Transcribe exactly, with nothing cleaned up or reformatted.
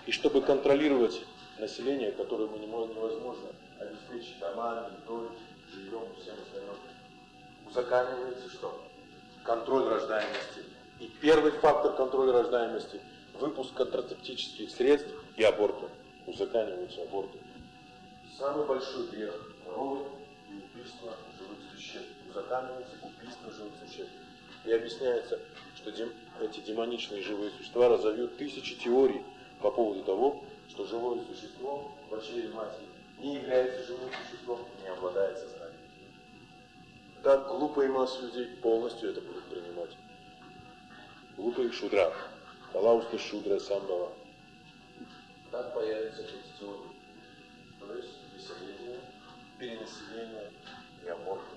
И чтобы контролировать население, которое мы не можем, невозможно обеспечить домами, едой, жильем и всем остальным, узаконивается что? Контроль рождаемости. И первый фактор контроля рождаемости – выпуск контрацептических средств и аборты. Узакониваются аборты. Самый большой грех – кровь и убийство живых существ. Узаконивается убийство живых существ. И объясняется, что дем, эти демоничные живые существа разовьют тысячи теорий по поводу того, что живое существо в чреве матери не является живым существом и не обладает сознанием. Так глупые массы людей полностью это будут принимать. Глупые шудра. Калауста шудра самбава. Так появятся эти теории. То есть переселение, перенаселение и аборт.